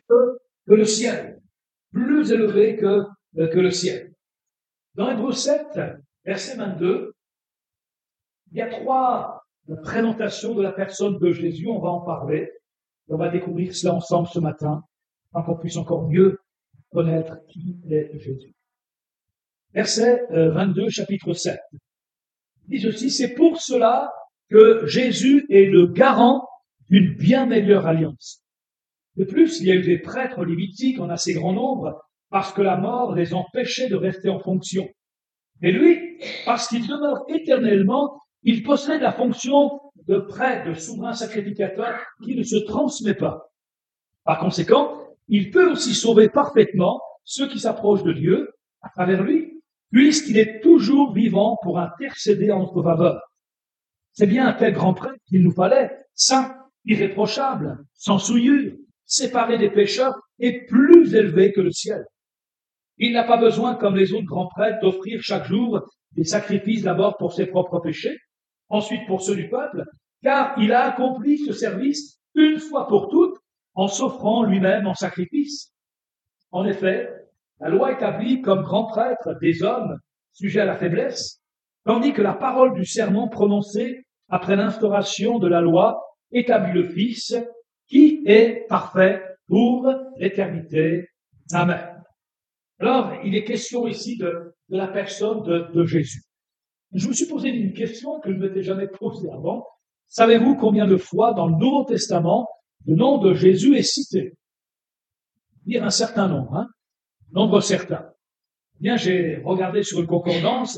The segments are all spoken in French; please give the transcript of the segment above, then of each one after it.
que le ciel, plus élevé que le ciel. Dans Hébreux 7, verset 22, il y a 3 présentations de la personne de Jésus, on va en parler. On va découvrir cela ensemble ce matin, afin qu'on puisse encore mieux connaître qui est Jésus. Verset 22, chapitre 7. Il dit ceci, c'est pour cela que Jésus est le garant d'une bien meilleure alliance. De plus, il y a eu des prêtres lévitiques en assez grand nombre, parce que la mort les empêchait de rester en fonction. Mais lui, parce qu'il demeure éternellement, il possède la fonction de prêtre, de souverain sacrificateur, qui ne se transmet pas. Par conséquent, il peut aussi sauver parfaitement ceux qui s'approchent de Dieu à travers lui, puisqu'il est toujours vivant pour intercéder en notre faveur. C'est bien un tel grand prêtre qu'il nous fallait, saint, irréprochable, sans souillure, séparé des pécheurs et plus élevé que le ciel. Il n'a pas besoin, comme les autres grands prêtres, d'offrir chaque jour des sacrifices d'abord pour ses propres péchés, ensuite pour ceux du peuple, car il a accompli ce service une fois pour toutes en s'offrant lui-même en sacrifice. En effet, la loi établit comme grand prêtre des hommes sujets à la faiblesse, tandis que la parole du serment prononcé après l'instauration de la loi établit le Fils qui est parfait pour l'éternité. Amen. Alors, il est question ici de la personne de Jésus. Je me suis posé une question que je ne m'étais jamais posée avant. Savez-vous combien de fois dans le Nouveau Testament le nom de Jésus est cité? Dire un certain nombre, nombre certain. Bien, j'ai regardé sur une concordance,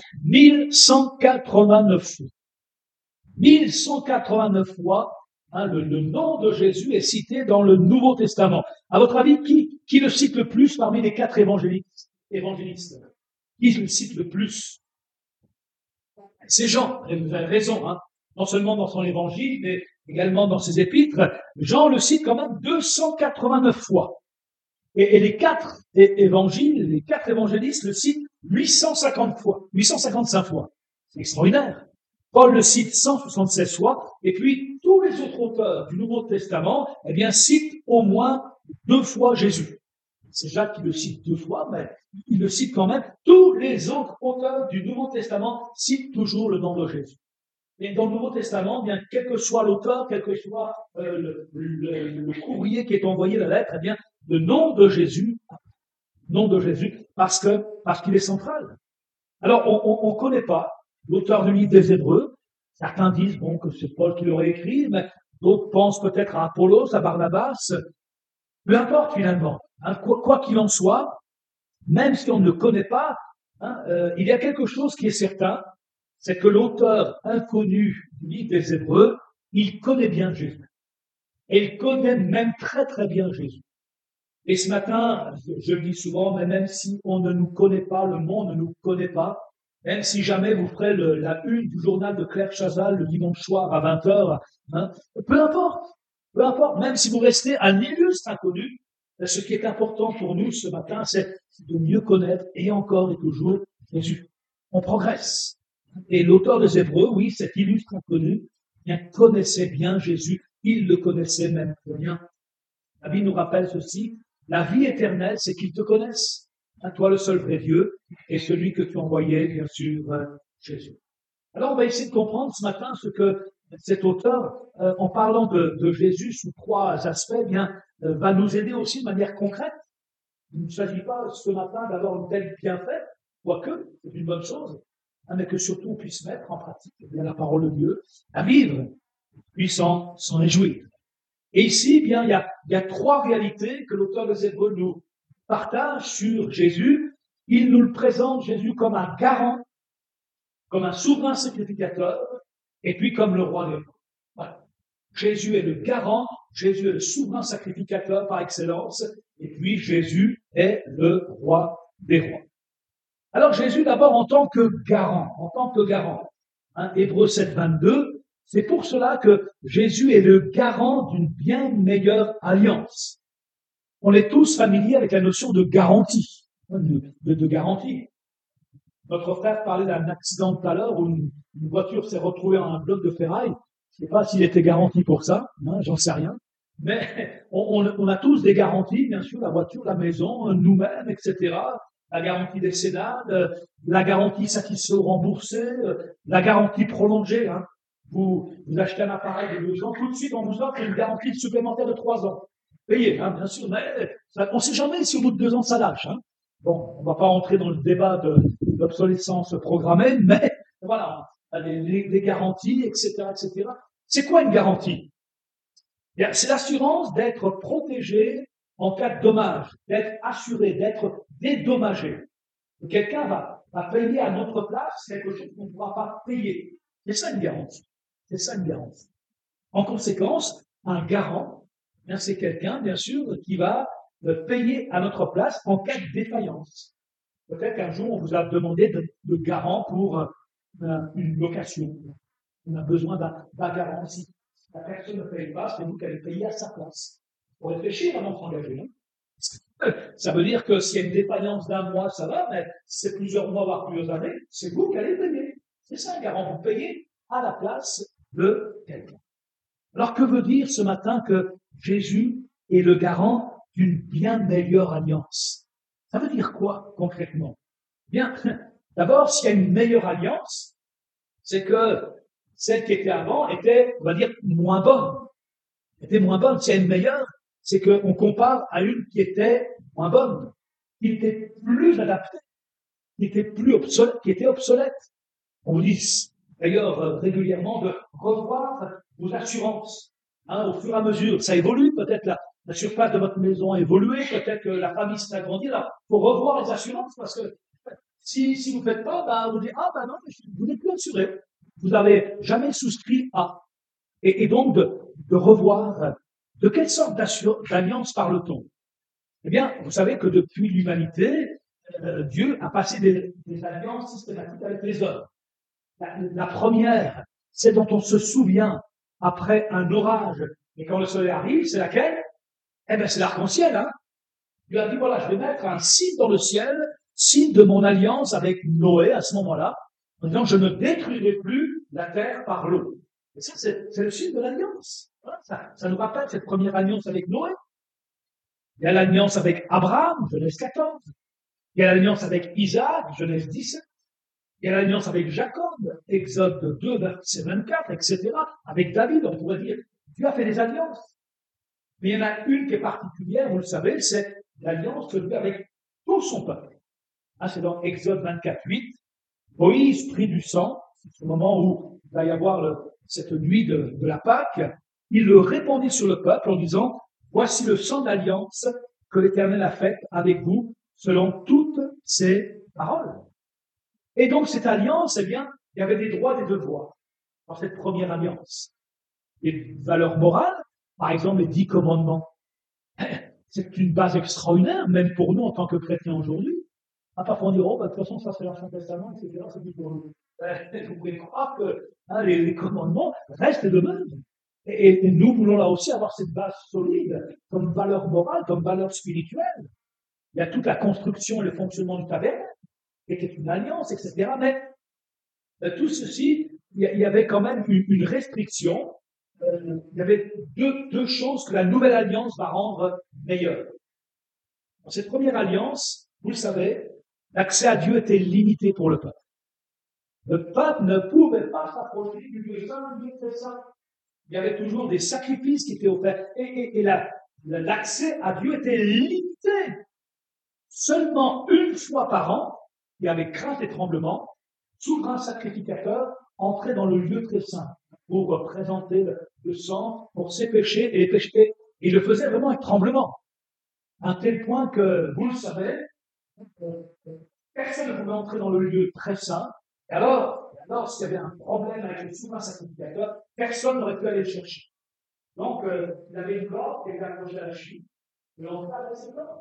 1189 fois. 1189 fois, le nom de Jésus est cité dans le Nouveau Testament. À votre avis, qui le cite le plus parmi les 4 évangélistes? Qui le cite le plus? C'est Jean, et vous avez raison, non seulement dans son évangile, mais également dans ses épîtres. Jean le cite quand même 289 fois. Et les 4 évangiles, les 4 évangélistes le citent 850 fois, 855 fois. C'est extraordinaire. Paul le cite 176 fois, et puis tous les autres auteurs du Nouveau Testament, citent au moins 2 fois Jésus. C'est Jacques qui le cite 2 fois, mais il le cite quand même. Tous les autres auteurs du Nouveau Testament citent toujours le nom de Jésus. Et dans le Nouveau Testament, quel que soit l'auteur, quel que soit le courrier qui est envoyé, la lettre, le nom de Jésus, parce qu'il est central. Alors, on connaît pas l'auteur du livre des Hébreux. Certains disent, que c'est Paul qui l'aurait écrit, mais d'autres pensent peut-être à Apollos, à Barnabas. Peu importe, finalement. Quoi qu'il en soit, même si on ne le connaît pas, il y a quelque chose qui est certain, c'est que l'auteur inconnu du livre des Hébreux, il connaît bien Jésus. Et il connaît même très très bien Jésus. Et ce matin, je le dis souvent, mais même si on ne nous connaît pas, le monde ne nous connaît pas, même si jamais vous ferez la une du journal de Claire Chazal le dimanche soir à 20h, peu importe, même si vous restez un illustre inconnu, ce qui est important pour nous ce matin, c'est de mieux connaître et encore et toujours Jésus. On progresse. Et l'auteur des Hébreux, oui, cet illustre inconnu, connaissait bien Jésus. Il le connaissait même très bien. La Bible nous rappelle ceci. La vie éternelle, c'est qu'ils te connaissent. Toi, le seul vrai Dieu, et celui que tu envoyais, bien sûr, Jésus. Alors, on va essayer de comprendre ce matin ce que cet auteur, en parlant de Jésus sous 3 aspects, va nous aider aussi de manière concrète. Il ne s'agit pas ce matin d'avoir une telle bienfait, quoique, c'est une bonne chose, mais que surtout on puisse mettre en pratique la parole de Dieu, à vivre, puis s'en réjouir. Et ici, il y a 3 réalités que l'auteur des Hébreux nous partage sur Jésus. Il nous le présente, Jésus, comme un garant, comme un souverain sacrificateur, et puis comme le roi des rois. Voilà. Jésus est le garant, Jésus est le souverain sacrificateur par excellence, et puis Jésus est le roi des rois. Alors Jésus, d'abord, en tant que garant, Hébreux 7, 22, c'est pour cela que Jésus est le garant d'une bien meilleure alliance. On est tous familiers avec la notion de garantie, de garantie. Notre frère parlait d'un accident tout à l'heure où une voiture s'est retrouvée en un bloc de ferraille. Je ne sais pas s'il était garanti pour ça, j'en sais rien. Mais on a tous des garanties, bien sûr, la voiture, la maison, nous-mêmes, etc. La garantie décennale, la garantie satisfait remboursée, la garantie prolongée. Hein. Vous achetez un appareil de 2 ans, tout de suite on vous offre une garantie supplémentaire de 3 ans. Payez, hein, bien sûr, mais on ne sait jamais si au bout de 2 ans ça lâche. Hein. Bon, on ne va pas entrer dans le débat de l'obsolescence programmée, mais voilà, les garanties, etc., etc. C'est quoi une garantie? C'est l'assurance d'être protégé en cas de dommage, d'être assuré, d'être dédommagé. Quelqu'un va payer à notre place quelque chose qu'on ne pourra pas payer. C'est ça une garantie. C'est ça une garantie. En conséquence, un garant, c'est quelqu'un, bien sûr, qui va payer à notre place en cas de défaillance. Peut-être qu'un jour, on vous a demandé de garant pour une location. On a besoin d'un garant. Si la personne ne paye pas, c'est vous qui allez payer à sa place. Il faut réfléchir avant de s'engager. Hein. Ça veut dire que s'il y a une défaillance d'un mois, ça va, mais si c'est plusieurs mois, voire plusieurs années, c'est vous qui allez payer. C'est ça un garant. Vous payez à la place de quelqu'un. Alors, que veut dire ce matin que Jésus est le garant d'une bien meilleure alliance? Ça veut dire quoi, concrètement? Bien, d'abord, s'il y a une meilleure alliance, c'est que celle qui était avant était, on va dire, moins bonne. Était moins bonne. S'il y a une meilleure, c'est qu'on compare à une qui était moins bonne, qui était plus adaptée, qui était obsolète. On vous dit d'ailleurs régulièrement de revoir vos assurances. Hein, au fur et à mesure, ça évolue, peut-être la surface de votre maison a évolué, peut-être que la famille s'est agrandie. Alors, il faut revoir les assurances parce que si vous ne faites pas, bah, vous dites, ah ben non, vous n'êtes plus assuré. Vous n'avez jamais souscrit à. Et donc de revoir de quelle sorte d'alliance parle-t-on? Eh bien, vous savez que depuis l'humanité, Dieu a passé des alliances systématiques avec les hommes. La première, c'est dont on se souvient après un orage. Et quand le soleil arrive, c'est laquelle? Eh bien, c'est l'arc-en-ciel. Hein. Dieu a dit, voilà, je vais mettre un signe dans le ciel, signe de mon alliance avec Noé à ce moment-là, en disant, je ne détruirai plus la terre par l'eau. Et ça, c'est le signe de l'alliance. Voilà, ça nous rappelle cette première alliance avec Noé. Il y a l'alliance avec Abraham, Genèse 14. Il y a l'alliance avec Isaac, Genèse 17. Il y a l'alliance avec Jacob, Exode 2, verset 24, etc. Avec David, on pourrait dire, Dieu a fait des alliances. Mais il y en a une qui est particulière, vous le savez, c'est l'alliance que Dieu a avec tout son peuple. Hein, c'est dans Exode 24, 8. Moïse prit du sang, c'est ce moment où il va y avoir cette nuit de la Pâque, il le répandit sur le peuple en disant, voici le sang d'alliance que l'Éternel a fait avec vous, selon toutes ses paroles. Et donc, cette alliance, eh bien, il y avait des droits et des devoirs dans cette première alliance. Les valeurs morales, par exemple, les 10 commandements. C'est une base extraordinaire, même pour nous en tant que chrétiens aujourd'hui. Parfois on dit, oh, bah, de toute façon, ça c'est l'Ancien Testament, etc., c'est plus pour nous. Vous pouvez croire que les commandements restent de même. Et nous voulons là aussi avoir cette base solide, comme valeur morale, comme valeur spirituelle. Il y a toute la construction et le fonctionnement du tabernacle, qui était une alliance, etc. Mais tout ceci, il y avait quand même une restriction. Il y avait deux choses que la nouvelle alliance va rendre meilleures. Dans cette première alliance, vous le savez, l'accès à Dieu était limité pour le peuple. Le peuple ne pouvait pas s'approcher du Dieu saint, du Dieu très saint. Il y avait toujours des sacrifices qui étaient offerts. Et l'accès à Dieu était limité. Seulement une fois par an, il y avait crainte et tremblement, souverain sacrificateur entrait dans le lieu très saint pour présenter le sang pour ses péchés et les péchés. Et il le faisait vraiment avec tremblement. À un tel point que, vous le savez, personne ne pouvait entrer dans le lieu très saint. Et alors s'il y avait un problème avec le souverain sacrificateur, personne n'aurait pu aller le chercher. Donc, il avait une corde qui était accrochée à la cheville, et on avec cette corde.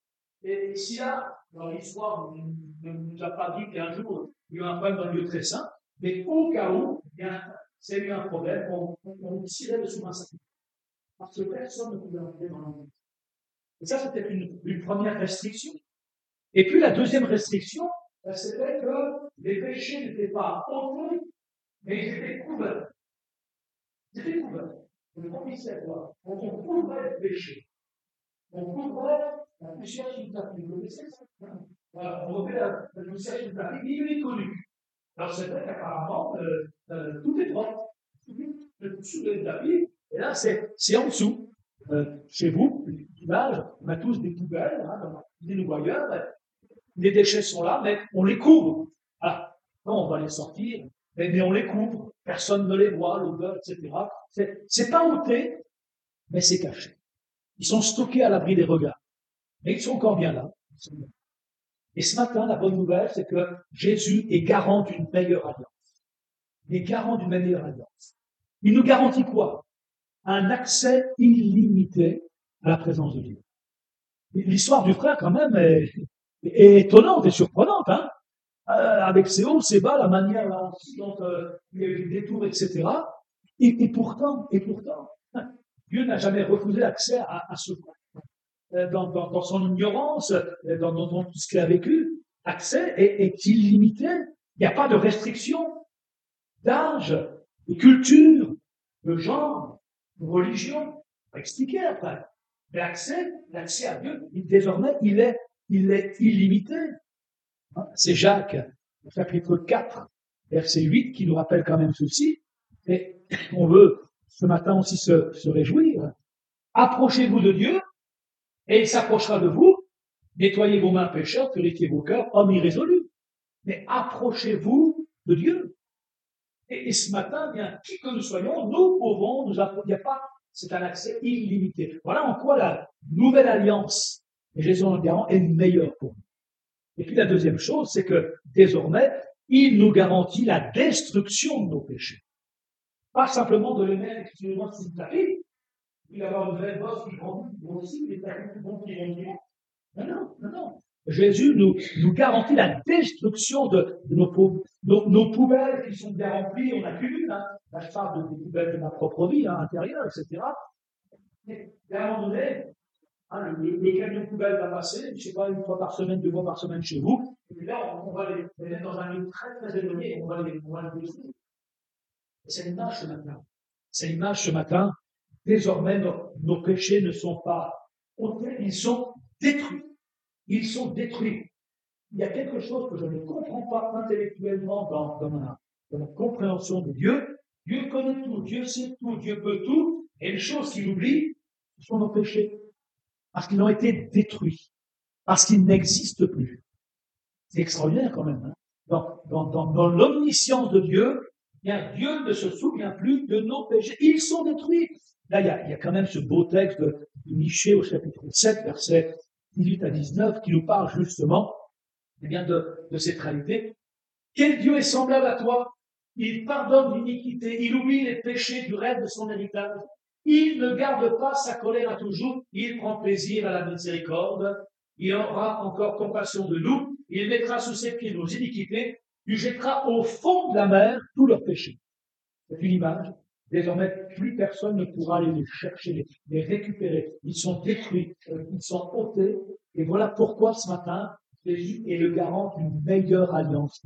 Et si là, dans l'histoire, on ne nous a pas dit qu'un jour, il y a eu un problème dans le lieu très saint, mais au cas où, eh bien, c'est eu un problème, on tirait le souverain sacrificateur. Parce que personne ne pouvait entrer dans l'endroit. Et ça, c'était une première restriction. Et puis, la deuxième restriction, c'était que les péchés n'étaient pas ôtés, mais ils étaient couverts. Ils étaient couverts. Le remplissait quoi? On couvrait le péché. On couvrait la poussière sur le tapis. Vous connaissez ça? Voilà, on remet la poussière sur le tapis, il est connu. Alors c'est vrai qu'apparemment, tout est propre. Sous le tapis, et là, c'est en dessous. Chez vous, l'image, on a tous des poubelles, hein, dans la cuisine ou ailleurs, les déchets sont là, mais on les couvre. Ah, non, on va les sortir, mais on les couvre, personne ne les voit, l'odeur, etc. C'est pas ôté, mais c'est caché. Ils sont stockés à l'abri des regards, mais ils sont encore bien là. Et ce matin, la bonne nouvelle, c'est que Jésus est garant d'une meilleure alliance. Il est garant d'une meilleure alliance. Il nous garantit quoi? Un accès illimité à la présence de Dieu. L'histoire du frère, quand même, est étonnante et surprenante, hein, avec ses hauts, ses bas, la manière là aussi dont il y a eu des détours, etc. Et pourtant, Dieu n'a jamais refusé l'accès à ce frère. Dans son ignorance, dans tout ce qu'il a vécu, accès est illimité. Il n'y a pas de restriction d'âge, de culture, de genre, de religion. On va expliquer après. Mais l'accès à Dieu, désormais, il est illimité. C'est Jacques, au chapitre 4, verset 8, qui nous rappelle quand même ceci. Et on veut ce matin aussi se réjouir. Approchez-vous de Dieu, et il s'approchera de vous. Nettoyez vos mains pécheurs, purifiez vos cœurs, hommes irrésolus. Mais approchez-vous de Dieu. Et ce matin, bien, qui que nous soyons, nous pouvons nous approcher. Il n'y a pas, c'est un accès illimité. Voilà en quoi la nouvelle alliance, et Jésus en garant, est meilleure pour nous. Et puis la deuxième chose, c'est que désormais, il nous garantit la destruction de nos péchés. Pas simplement de les mettre exclusivement sous le tapis, puis d'avoir une vraie bosse qui grossit, les tapis qui vont non. Jésus nous garantit la destruction de nos poubelles qui sont bien remplies. On n'a qu'une, hein. Là, je parle des poubelles de ma propre vie, hein, intérieure, etc. Mais à un moment donné, hein, le camion poubelle va passer, je ne sais pas, une fois par semaine, 2 fois par semaine chez vous. Et là, on va les mettre dans un lieu très, très éloigné et on va les détruire. C'est l'image ce matin. C'est l'image ce matin. Désormais, nos péchés ne sont pas ôtés, ils sont détruits. Ils sont détruits. Il y a quelque chose que je ne comprends pas intellectuellement dans ma compréhension de Dieu. Dieu connaît tout, Dieu sait tout, Dieu peut tout. Et les choses qu'il oublie, ce sont nos péchés. Parce qu'ils ont été détruits. Parce qu'ils n'existent plus. C'est extraordinaire quand même. Hein. Dans l'omniscience de Dieu, bien, Dieu ne se souvient plus de nos péchés. Ils sont détruits. Là, il y a quand même ce beau texte de Michée au chapitre 7, verset 18 à 19, qui nous parle justement bien, de cette réalité. Quel Dieu est semblable à toi? Il pardonne l'iniquité, il oublie les péchés du rêve de son héritage. Il ne garde pas sa colère à toujours, il prend plaisir à la miséricorde. Il aura encore compassion de nous, il mettra sous ses pieds nos iniquités, il jettera au fond de la mer tous leurs péchés. C'est une image. Désormais, plus personne ne pourra aller les chercher, les récupérer. Ils sont détruits, ils sont ôtés. Et voilà pourquoi ce matin, Jésus est le garant d'une meilleure alliance.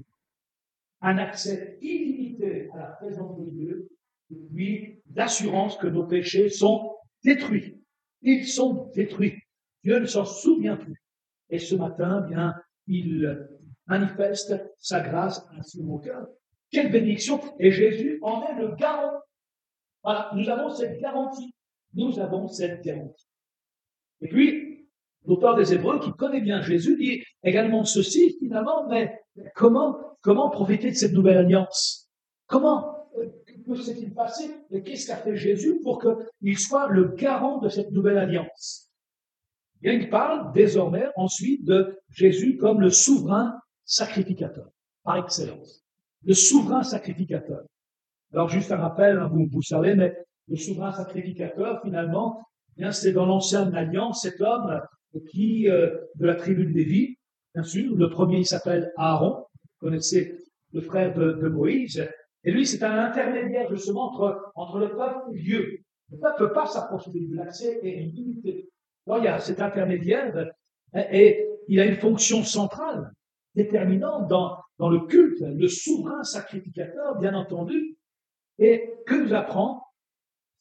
Un accès illimité à la présence de Dieu, et puis l'assurance que nos péchés sont détruits. Ils sont détruits. Dieu ne s'en souvient plus. Et ce matin, bien, il manifeste sa grâce ainsi dans mon cœur. Quelle bénédiction! Et Jésus en est le garant. Voilà, nous avons cette garantie. Nous avons cette garantie. Et puis, l'auteur des Hébreux, qui connaît bien Jésus, dit également ceci, finalement, mais comment profiter de cette nouvelle alliance? Comment? Que s'est-il passé? Et qu'est-ce qu'a fait Jésus pour qu'il soit le garant de cette nouvelle alliance? Et il parle désormais ensuite de Jésus comme le souverain sacrificateur, par excellence. Le souverain sacrificateur. Alors, juste un rappel, hein, vous savez, mais le souverain sacrificateur, finalement, bien, c'est dans l'ancienne alliance, cet homme qui, de la tribu de Lévi, bien sûr, le premier, il s'appelle Aaron, vous connaissez le frère de Moïse, et lui, c'est un intermédiaire, justement, entre le peuple et Dieu. Le peuple ne peut pas s'approcher de Dieu, l'accès est limité. Alors, il y a cet intermédiaire, et il a une fonction centrale, déterminante dans le culte, le souverain sacrificateur, bien entendu. Et que nous apprend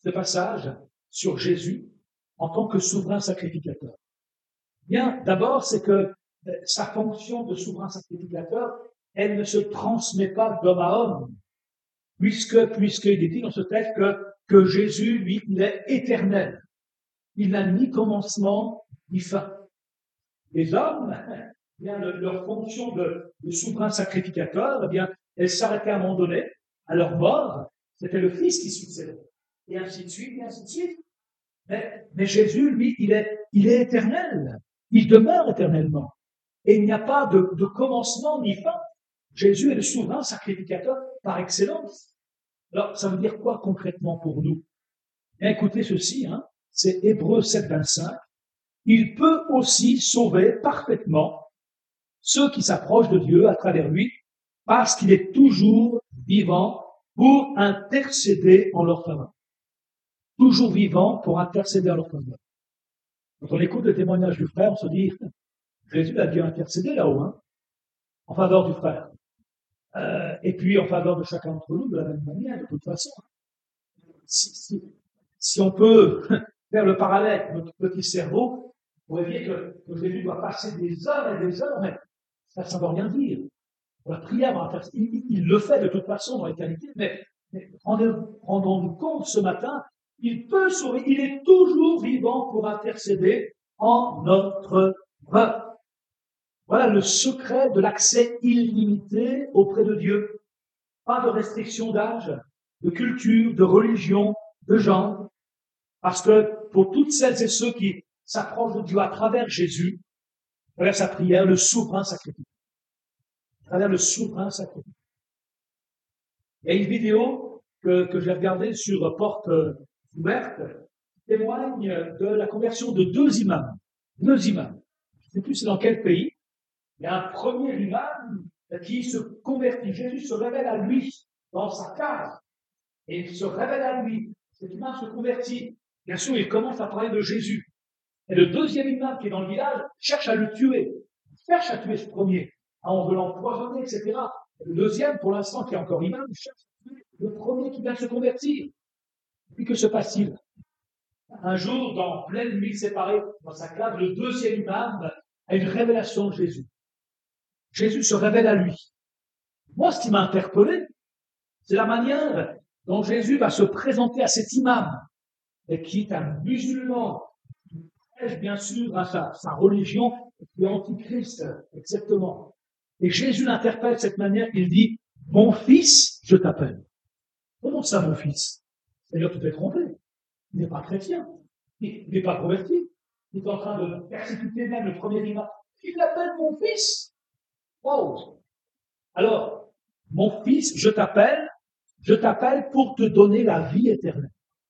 ce passage sur Jésus en tant que souverain sacrificateur? Bien, d'abord, c'est que sa fonction de souverain sacrificateur, elle ne se transmet pas d'homme à homme, puisqu'il est dit dans ce texte que Jésus, lui, il est éternel. Il n'a ni commencement, ni fin. Les hommes, bien, leur fonction de souverain sacrificateur, eh bien, elle s'arrêtait à un moment donné, à leur mort, c'était le Fils qui succédait. Et ainsi de suite, et ainsi de suite. Mais Jésus, lui, il est éternel. Il demeure éternellement. Et il n'y a pas de commencement ni fin. Jésus est le souverain sacrificateur par excellence. Alors, ça veut dire quoi concrètement pour nous? Bien, écoutez ceci, hein, c'est Hébreux 7, 25. Il peut aussi sauver parfaitement ceux qui s'approchent de Dieu à travers lui, parce qu'il est toujours vivant pour intercéder en leur faveur. Toujours vivant pour intercéder en leur faveur. Quand on écoute le témoignage du frère, on se dit, Jésus a dû intercéder là-haut, hein, en faveur du frère. Et puis en faveur de chacun d'entre nous de la même manière, de toute façon. Si on peut faire le parallèle avec notre petit cerveau, on pourrait dire que Jésus doit passer des heures et des heures, mais ça ne veut rien dire. La prière, il le fait de toute façon dans l'éternité, mais rendons-nous compte ce matin, il peut sauver, il est toujours vivant pour intercéder en notre faveur. Voilà le secret de l'accès illimité auprès de Dieu. Pas de restriction d'âge, de culture, de religion, de genre. Parce que pour toutes celles et ceux qui s'approchent de Dieu à travers Jésus, à travers sa prière, le souverain sacrifice. À travers le souverain sacrifice. Il y a une vidéo que j'ai regardée sur Porte Ouverte qui témoigne de la conversion de deux imams. Deux imams. Je ne sais plus c'est dans quel pays. Il y a un premier imam qui se convertit. Jésus se révèle à lui dans sa case. Et il se révèle à lui. Cet imam se convertit. Bien sûr, il commence à parler de Jésus. Et le deuxième imam qui est dans le village cherche à le tuer. Il cherche à tuer ce premier. On veut l'empoisonner, etc. Et le deuxième, pour l'instant, qui est encore imam, cherche à tuer le premier qui vient de se convertir. Et puis que se passe-t-il? Un jour, dans pleine nuit séparée, dans sa classe, le deuxième imam a une révélation de Jésus. Jésus se révèle à lui. Moi, ce qui m'a interpellé, c'est la manière dont Jésus va se présenter à cet imam, et qui est un musulman, qui prêche bien sûr à sa religion, qui est antichrist, exactement. Et Jésus l'interpelle de cette manière, il dit, mon fils, je t'appelle. Comment ça, mon fils? C'est-à-dire, tu t'es trompé. Il n'est pas chrétien. Il n'est pas converti. Il est en train de persécuter même le premier imam. Il l'appelle mon fils. Wow. Alors, mon fils, je t'appelle pour te donner la vie éternelle.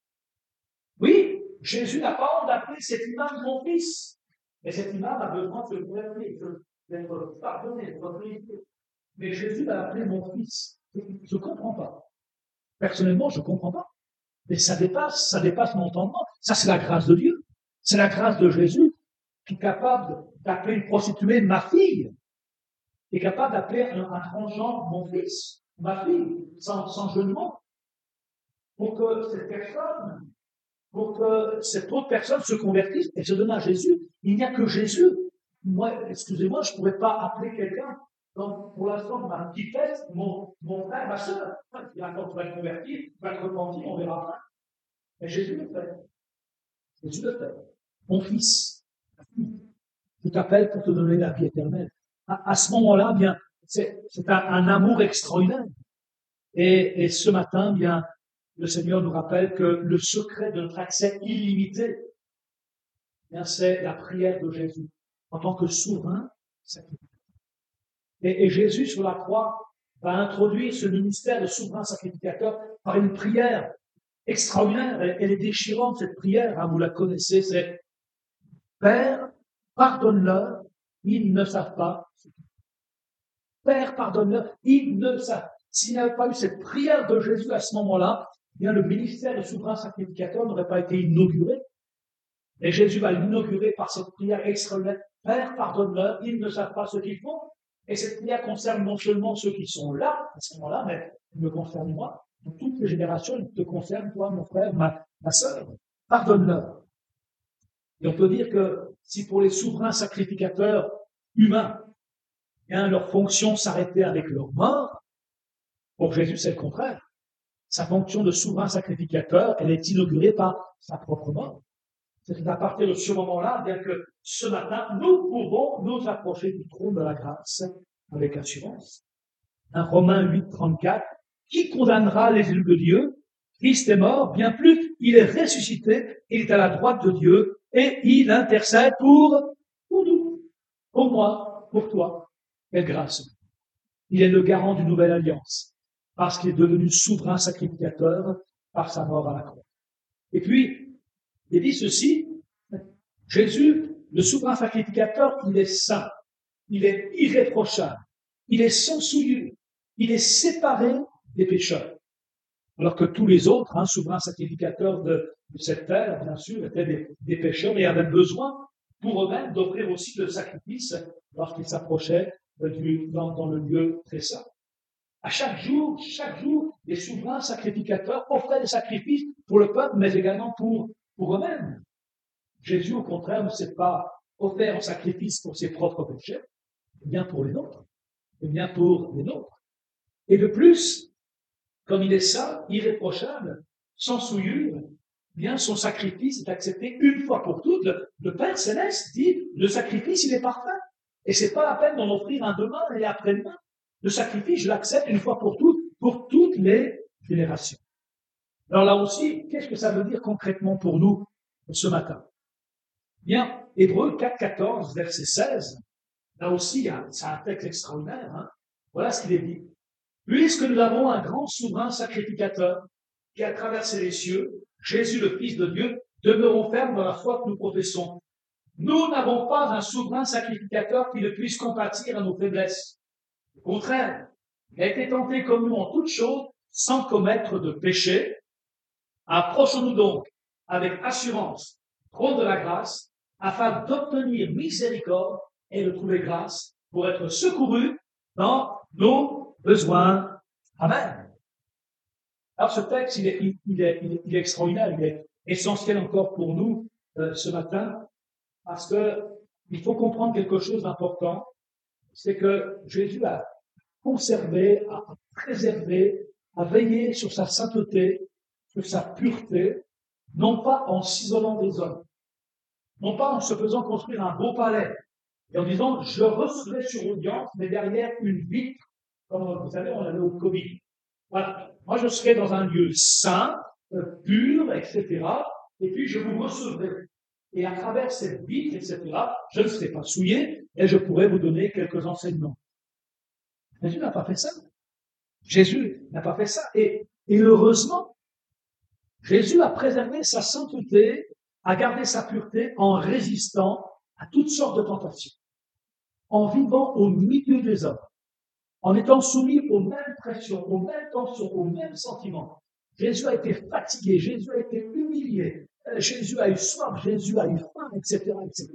Oui, Jésus n'a pas honte d'appeler cet imam mon fils. Mais cet imam a besoin de se convertir, d'être pardonné, d'être purifié. Mais Jésus l'a appelé mon fils. Je ne comprends pas. Personnellement, je ne comprends pas. Mais ça dépasse mon entendement. Ça, c'est la grâce de Dieu. C'est la grâce de Jésus qui est capable d'appeler une prostituée ma fille. Qui est capable d'appeler un transgenre mon fils, ma fille, sans jeu de mots. Pour que cette autre personne se convertisse et se donne à Jésus. Il n'y a que Jésus. Moi, excusez-moi, je ne pourrais pas appeler quelqu'un, pour l'instant, ma petite fête, mon frère, ma soeur. Quand tu vas te convertir, tu vas te repentir, on verra pas. Mais Jésus le fait. Jésus le fait. Mon fils, je t'appelle pour te donner la vie éternelle. À ce moment-là, bien, c'est un amour extraordinaire. Et ce matin, bien, le Seigneur nous rappelle que le secret de notre accès illimité, bien, c'est la prière de Jésus en tant que souverain sacrificateur. Et Jésus sur la croix va introduire ce ministère de souverain sacrificateur par une prière extraordinaire. Elle est déchirante, cette prière, hein, vous la connaissez, c'est Père, pardonne-leur, ils ne savent pas. Père, pardonne-leur, ils ne savent. S'il n'y avait pas eu cette prière de Jésus à ce moment-là, bien le ministère de souverain sacrificateur n'aurait pas été inauguré. Et Jésus va l'inaugurer par cette prière extraordinaire. Père, pardonne-leur, ils ne savent pas ce qu'ils font. Et cette prière concerne non seulement ceux qui sont là, à ce moment-là, mais elle me concerne moi. Pour toutes les générations, il te concerne, toi, mon frère, ma sœur. Pardonne-leur. Et on peut dire que si pour les souverains sacrificateurs humains, bien, leur fonction s'arrêtait avec leur mort, pour Jésus, c'est le contraire. Sa fonction de souverain sacrificateur, elle est inaugurée par sa propre mort. C'est à partir de ce moment-là, bien que ce matin, nous pouvons nous approcher du trône de la grâce avec assurance. Un Romains 8, 34, qui condamnera les élus de Dieu? Christ est mort, bien plus, il est ressuscité, il est à la droite de Dieu, et il intercède pour nous, pour moi, pour toi. Quelle grâce! Il est le garant d'une nouvelle alliance, parce qu'il est devenu souverain sacrificateur par sa mort à la croix. Et puis, il dit ceci, Jésus, le souverain sacrificateur, il est saint, il est irréprochable, il est sans souillure, il est séparé des pécheurs. Alors que tous les autres, souverains sacrificateurs de cette terre, bien sûr, étaient des pécheurs et avaient besoin pour eux-mêmes d'offrir aussi le sacrifice lorsqu'ils s'approchaient dans le lieu très saint. À chaque jour, les souverains sacrificateurs offraient des sacrifices pour le peuple, mais également pour eux-mêmes. Jésus, au contraire, ne s'est pas offert en sacrifice pour ses propres péchés, mais bien pour les nôtres. Et bien pour les nôtres. Et de plus, comme il est saint, irréprochable, sans souillure, bien son sacrifice est accepté une fois pour toutes. Le Père Céleste dit, le sacrifice, il est parfait. Et c'est pas la peine d'en offrir un demain et après-demain. Le sacrifice, je l'accepte une fois pour toutes les générations. Alors là aussi, qu'est-ce que ça veut dire concrètement pour nous ce matin? Bien, Hébreux 4, 14, verset 16, là aussi, c'est un texte extraordinaire. Voilà ce qu'il est dit. Puisque nous avons un grand souverain sacrificateur qui a traversé les cieux, Jésus le Fils de Dieu, demeurons fermes dans la foi que nous professons. Nous n'avons pas un souverain sacrificateur qui ne puisse compatir à nos faiblesses. Au contraire, il a été tenté comme nous en toutes choses, sans commettre de péché. Approchons-nous donc avec assurance, trône de la grâce, afin d'obtenir miséricorde et de trouver grâce pour être secourus dans nos besoins. Amen. Alors ce texte, il est extraordinaire, il est essentiel encore pour nous ce matin, parce que il faut comprendre quelque chose d'important, c'est que Jésus a conservé, a préservé, a veillé sur sa sainteté, sur sa pureté, non pas en s'isolant des hommes, non pas en se faisant construire un beau palais, et en disant, je recevrai sur audience, mais derrière une vitre, comme vous savez, on allait au Covid. Voilà. Moi, je serai dans un lieu saint, pur, etc., et puis je vous recevrai. Et à travers cette vitre, etc., je ne serai pas souillé, et je pourrai vous donner quelques enseignements. Jésus n'a pas fait ça. Jésus n'a pas fait ça. Et heureusement, Jésus a préservé sa sainteté, a gardé sa pureté en résistant à toutes sortes de tentations, en vivant au milieu des hommes, en étant soumis aux mêmes pressions, aux mêmes tensions, aux mêmes sentiments. Jésus a été fatigué, Jésus a été humilié, Jésus a eu soif, Jésus a eu faim, etc., etc.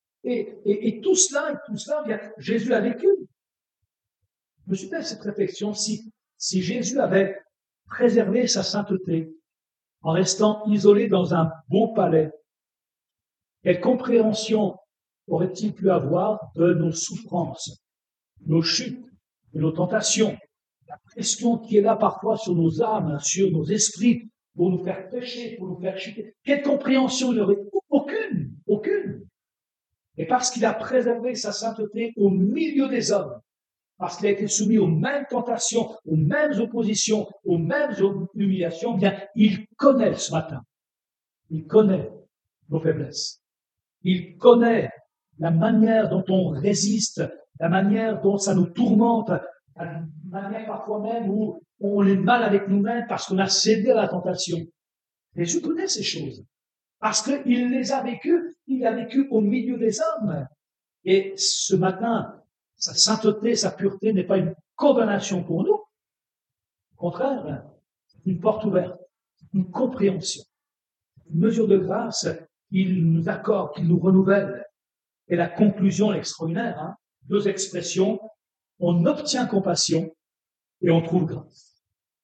Et tout cela, bien, Jésus a vécu. Je me suis fait cette réflexion, si Jésus avait préservé sa sainteté en restant isolé dans un beau palais, quelle compréhension aurait-il pu avoir de nos souffrances, nos chutes, de nos tentations, la pression qui est là parfois sur nos âmes, sur nos esprits, pour nous faire pécher, pour nous faire chuter. Quelle compréhension il aurait? Aucune. Et parce qu'il a préservé sa sainteté au milieu des hommes, parce qu'il a été soumis aux mêmes tentations, aux mêmes oppositions, aux mêmes humiliations, bien, il connaît ce matin. Il connaît nos faiblesses. Il connaît la manière dont on résiste, la manière dont ça nous tourmente, la manière parfois même où on est mal avec nous-mêmes parce qu'on a cédé à la tentation. Jésus connaît ces choses. Parce qu'il les a vécues, il a vécu au milieu des hommes. Et ce matin, sa sainteté, sa pureté n'est pas une condamnation pour nous. Au contraire, c'est une porte ouverte, une compréhension, une mesure de grâce qu'il nous accorde, qu'il nous renouvelle. Et la conclusion est extraordinaire. Deux expressions, on obtient compassion et on trouve grâce.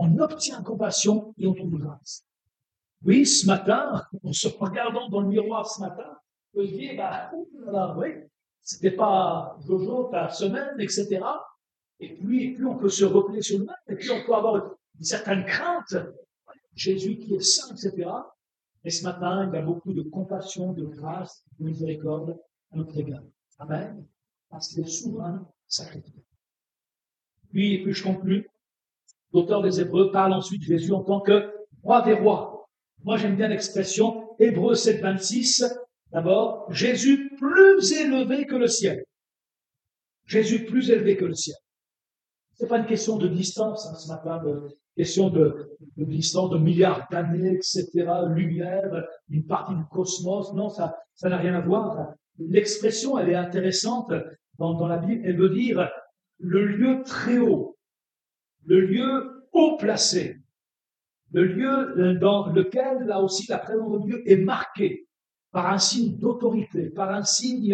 on obtient compassion et on trouve grâce. Oui, ce matin, en se regardant dans le miroir ce matin, on peut se dire, oui, c'était pas Jojo, ta semaine, etc. Et puis on peut se replier sur nous-mêmes, et puis on peut avoir une certaine crainte. Jésus qui est saint, etc. Et ce matin, il y a beaucoup de compassion, de grâce, de miséricorde à notre égard. Amen. Parce qu'il est souverain, sacrifié. Puis je conclue. L'auteur des Hébreux parle ensuite de Jésus en tant que roi des rois. Moi, j'aime bien l'expression Hébreux 7, 26. D'abord, Jésus plus élevé que le ciel. Jésus plus élevé que le ciel. C'est pas une question de distance, ce matin, question de distance de milliards d'années, etc., lumière, une partie du cosmos. Non, ça n'a rien à voir. L'expression, elle est intéressante dans la Bible. Elle veut dire le lieu très haut, le lieu haut placé, le lieu dans lequel, là aussi, la présence de Dieu est marquée par un signe d'autorité, par un signe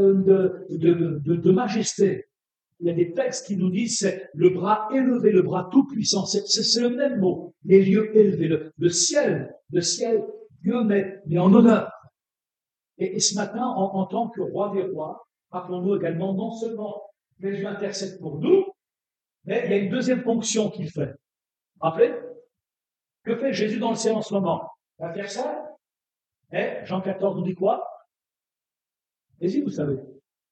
de majesté. Il y a des textes qui nous disent c'est le bras élevé, le bras tout puissant. C'est le même mot, les lieux élevés, le ciel, Dieu met en honneur. Et ce matin, en tant que roi des rois, rappelons-nous également, non seulement Jésus intercède pour nous, mais il y a une deuxième fonction qu'il fait. Rappelez, que fait Jésus dans le ciel en ce moment? Il va faire ça. Et Jean 14 nous dit quoi? Allez-y, vous savez.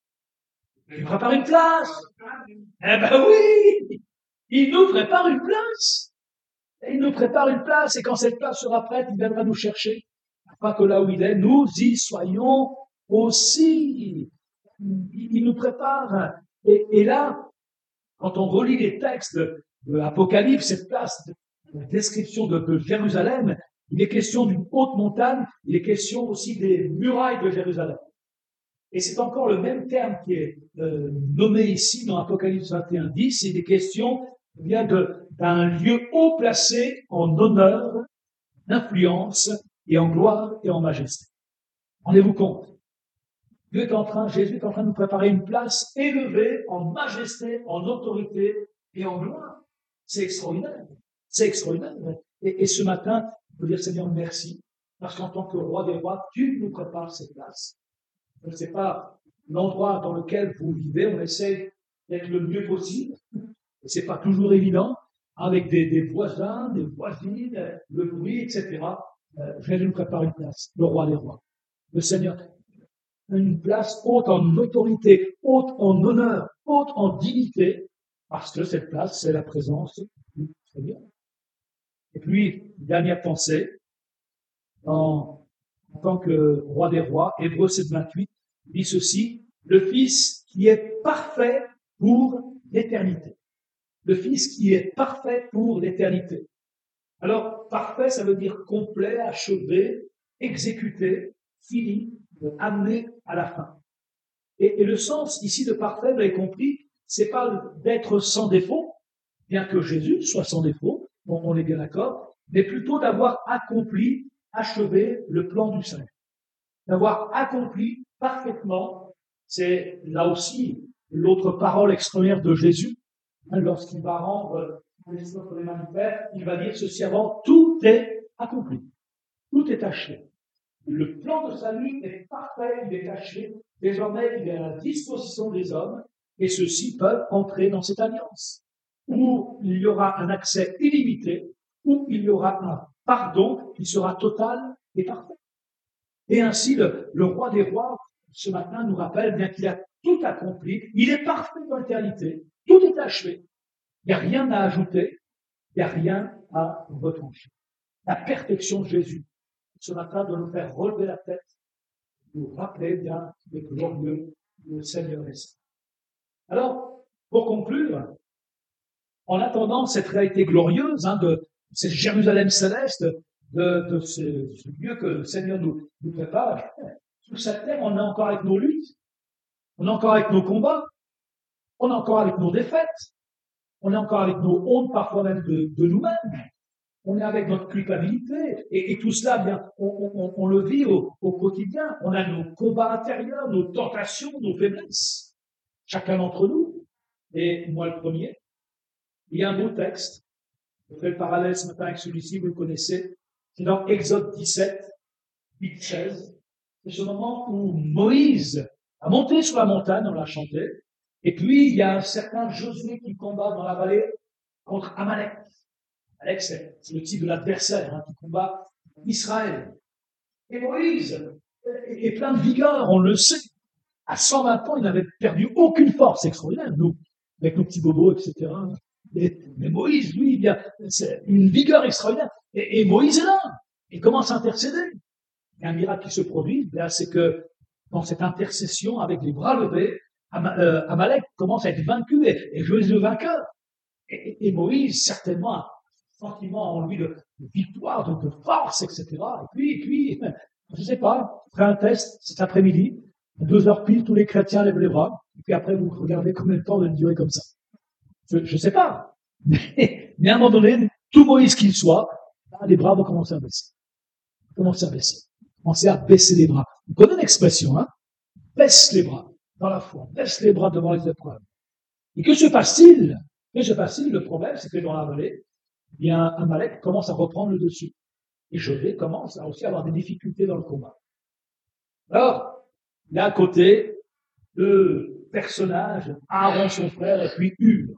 Il prépare une place. Eh ben oui, il nous prépare une place. Il nous prépare une place et quand cette place sera prête, il viendra nous chercher. Afin que là où il est, nous y soyons aussi. Il nous prépare. Et là, quand on relit les textes de l'Apocalypse, cette place, la description de Jérusalem, il est question d'une haute montagne, il est question aussi des murailles de Jérusalem. Et c'est encore le même terme qui est nommé ici dans Apocalypse 21, 10. Il est question d'un lieu haut placé en honneur, d'influence et en gloire et en majesté. Rendez-vous compte. Jésus est en train de nous préparer une place élevée en majesté, en autorité et en gloire. C'est extraordinaire. C'est extraordinaire. Et ce matin, je veux dire Seigneur, merci. Parce qu'en tant que roi des rois, tu nous prépares cette place. Ce n'est pas l'endroit dans lequel vous vivez, on essaie d'être le mieux possible. Et c'est pas toujours évident, avec des voisins, des voisines, le bruit, etc. Jésus nous prépare une place, le roi des rois. Le Seigneur, une place haute en autorité, haute en honneur, haute en dignité, parce que cette place, c'est la présence du Seigneur. Et puis, dernière pensée, en tant que roi des rois, Hébreux 7, 28, dit ceci, le Fils qui est parfait pour l'éternité. Le Fils qui est parfait pour l'éternité. Alors, parfait, ça veut dire complet, achevé, exécuté, fini, amené à la fin. Et le sens ici de parfait, vous l'avez compris, c'est pas d'être sans défaut, bien que Jésus soit sans défaut, on est bien d'accord, mais plutôt d'avoir accompli, achevé le plan du salut. D'avoir accompli parfaitement, c'est là aussi l'autre parole extraordinaire de Jésus, lorsqu'il va rendre les mains du Père, il va dire ceci avant, tout est accompli, tout est achevé. Le plan de salut est parfait, il est achevé, désormais il est à la disposition des hommes, et ceux-ci peuvent entrer dans cette alliance, où il y aura un accès illimité, où il y aura un pardon qui sera total et parfait. Et ainsi, le roi des rois, ce matin, nous rappelle bien qu'il a tout accompli, il est parfait dans l'éternité, tout est achevé, il n'y a rien à ajouter, il n'y a rien à retrancher. La perfection de Jésus, ce matin, doit nous faire relever la tête, nous rappeler bien le glorieux le Seigneur est. Alors, pour conclure, en attendant cette réalité glorieuse de cette Jérusalem céleste, de ce lieu que le Seigneur nous prépare, sur cette terre, on est encore avec nos luttes, on est encore avec nos combats, on est encore avec nos défaites, on est encore avec nos hontes parfois même de nous-mêmes, on est avec notre culpabilité, et tout cela, bien, on le vit au quotidien, on a nos combats intérieurs, nos tentations, nos faiblesses, chacun d'entre nous, et moi le premier. Il y a un beau texte Je fais le parallèle ce matin avec celui-ci, vous le connaissez. C'est dans Exode 17, 8, 16. C'est ce moment où Moïse a monté sur la montagne, on l'a chanté. Et puis, il y a un certain Josué qui combat dans la vallée contre Amalek. Amalek, c'est le type de l'adversaire qui combat Israël. Et Moïse est plein de vigueur, on le sait. À 120 ans, il n'avait perdu aucune force extraordinaire, nous, avec nos petits bobos, etc. Mais Moïse, lui, c'est une vigueur extraordinaire. Et Moïse est là. Il commence à intercéder. Il y a un miracle qui se produit, c'est que dans cette intercession, avec les bras levés, Amalek commence à être vaincu et Josué le vainqueur. Et Moïse, certainement, a un sentiment en lui de victoire, de force, etc. Et puis, je ne sais pas, après un test cet après-midi, 2 heures pile, tous les chrétiens lèvent les bras, et puis après vous regardez combien de temps va durer comme ça. Je ne sais pas. Mais à un moment donné, tout Moïse qu'il soit, les bras vont commencer à baisser. Commencer à baisser les bras. Vous connaissez l'expression, hein? Baisse les bras dans la foi, baisse les bras devant les épreuves. Et que se passe-t-il? Le problème, c'est que dans la vallée, eh bien, Amalek commence à reprendre le dessus. Et Josué commence à aussi avoir des difficultés dans le combat. Alors, il y a à côté 2 personnages, Aaron son frère et puis Hur.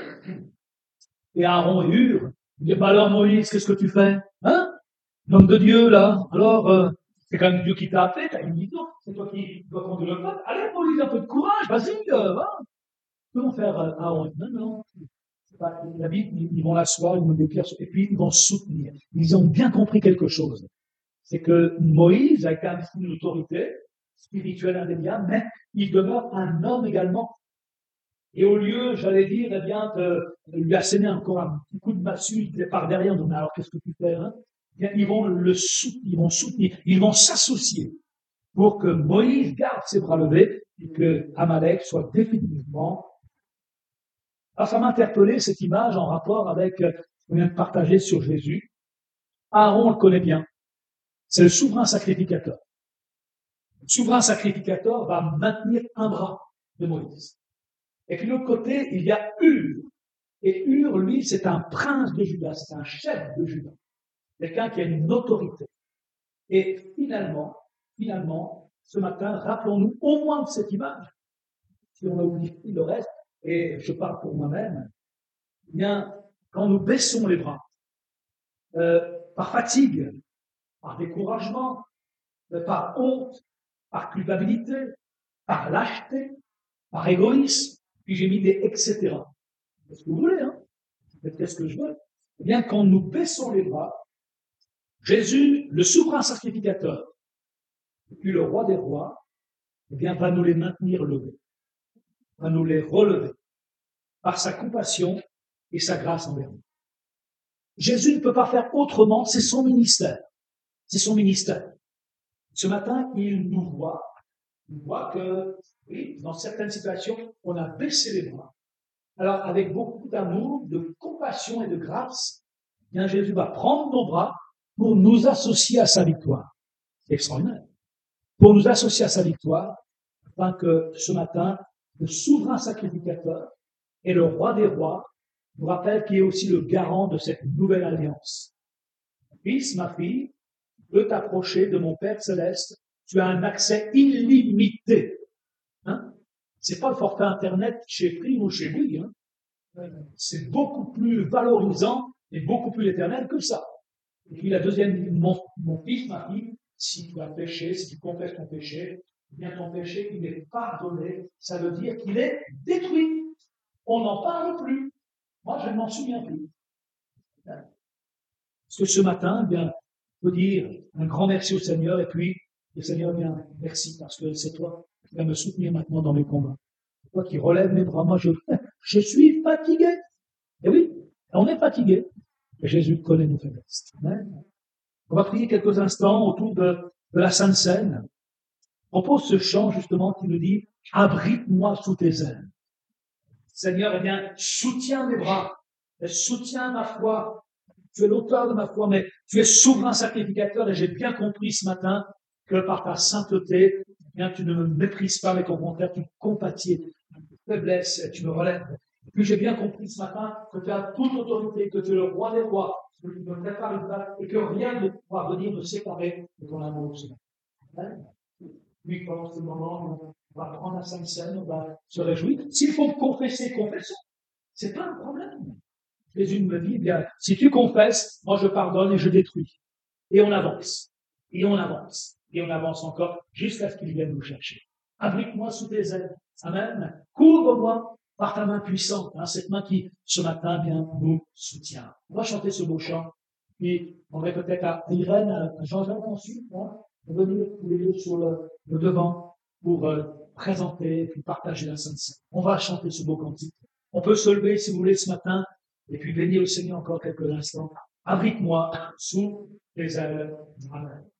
Et Aaron et Hur, il dit, alors Moïse, qu'est-ce que tu fais? Hein? L'homme de Dieu, là. Alors, c'est quand même Dieu qui t'a appelé, t'as une mission, c'est toi qui dois conduire le peuple. Allez, Moïse, un peu de courage, vas-y, va. Comment faire Aaron? Non. La Bible, ils vont l'asseoir, ils vont des pierres, et puis ils vont soutenir. Ils ont bien compris quelque chose. C'est que Moïse a été un signe d'autorité spirituelle indéniable, mais il demeure un homme également. Et au lieu, j'allais dire, eh bien, de lui asséner encore un petit coup de massue par derrière, donc, alors qu'est-ce que tu fais, hein? Eh bien, ils vont soutenir, ils vont s'associer pour que Moïse garde ses bras levés et que Amalek soit définitivement. Alors, ça m'a interpellé, cette image, en rapport avec ce qu'on vient de partager sur Jésus. Aaron, on le connaît bien. C'est le souverain sacrificateur. Le souverain sacrificateur va maintenir un bras de Moïse. Et puis de l'autre côté, il y a Hur. Et Hur, lui, c'est un prince de Juda, c'est un chef de Juda. Quelqu'un qui a une autorité. Et finalement, ce matin, rappelons-nous au moins de cette image. Si on a oublié le reste, et je parle pour moi-même, eh bien, quand nous baissons les bras, par fatigue, par découragement, par honte, par culpabilité, par lâcheté, par égoïsme, puis j'ai mis des etc. C'est ce que vous voulez, hein? C'est ce que je veux. Eh bien, quand nous baissons les bras, Jésus, le souverain sacrificateur, et puis le roi des rois, eh bien, va nous les maintenir levés, va nous les relever par sa compassion et sa grâce envers nous. Jésus ne peut pas faire autrement, c'est son ministère. C'est son ministère. Ce matin, il nous voit que, oui, dans certaines situations, on a baissé les bras. Alors, avec beaucoup d'amour, de compassion et de grâce, eh bien, Jésus va prendre nos bras pour nous associer à sa victoire. C'est extraordinaire. Pour nous associer à sa victoire, afin que ce matin, le souverain sacrificateur et le roi des rois nous rappellent qu'il est aussi le garant de cette nouvelle alliance. Fils, ma fille, tu peux t'approcher de mon Père céleste, tu as un accès illimité. Hein? C'est pas le forfait Internet chez Free ou chez Bouygues. Hein? C'est beaucoup plus valorisant et beaucoup plus éternel que ça. Et puis la deuxième, mon fils, ma fille, si tu as péché, si tu confesses ton péché, eh bien ton péché, il est pardonné. Ça veut dire qu'il est détruit. On n'en parle plus. Moi, je ne m'en souviens plus. Parce que ce matin, eh bien, je peux dire un grand merci au Seigneur, et puis le Seigneur, bien, merci, parce que c'est toi qui vas me soutenir maintenant dans mes combats. C'est toi qui relèves mes bras. Moi, je suis fatigué. Et oui, on est fatigué. Et Jésus connaît nos faiblesses. Amen. On va prier quelques instants autour de la Sainte Seine. On pose ce chant, justement, qui nous dit « Abrite-moi sous tes ailes ». Seigneur, eh bien, soutiens mes bras, soutiens ma foi. Tu es l'auteur de ma foi, mais tu es souverain sacrificateur, et j'ai bien compris ce matin que par ta sainteté, eh bien, tu ne me méprises pas, mais qu'au contraire, tu compatis de faiblesse, et tu me relèves. Et Puis j'ai bien compris ce matin que tu as toute autorité, que tu es le roi des rois, que tu me prépares une place et que rien ne pourra venir me séparer de ton amour. Amen. Puis pendant ce moment, on va prendre la Sainte Seine, on va se réjouir. S'il faut confesser, confessons. C'est pas un problème. Jésus me dit, bien, si tu confesses, moi je pardonne et je détruis. Et on avance. Et on avance. Et on avance encore jusqu'à ce qu'il vienne nous chercher. Abrite-moi sous tes ailes. Amen. Couvre-moi par ta main puissante, hein, cette main qui, ce matin, bien, nous soutient. On va chanter ce beau chant. Puis, on va peut-être à Irène, à Jean-Jean ensuite, hein, venir tous les deux sur le devant pour présenter et partager la Sainte Seine. On va chanter ce beau cantique. On peut se lever, si vous voulez, ce matin, et puis bénir le Seigneur encore quelques instants. Abrite-moi sous tes ailes. Amen.